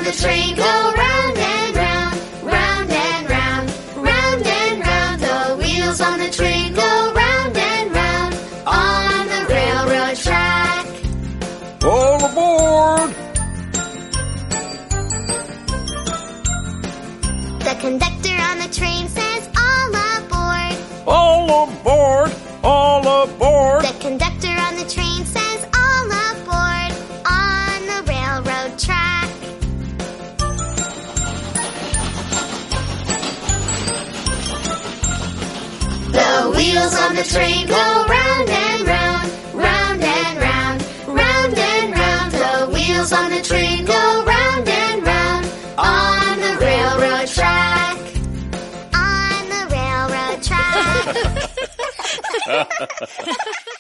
the train go round and round, round and round, round and round. The wheels on the train go round and round on the railroad track. All aboard! The conductor on the train says, all aboard. All aboard! All aboard! The conductor on the train says, all aboard on the railroad track. The wheels on the train go round and round, round and round, round and round. The wheels on the train go round and round on the railroad track. On the railroad track.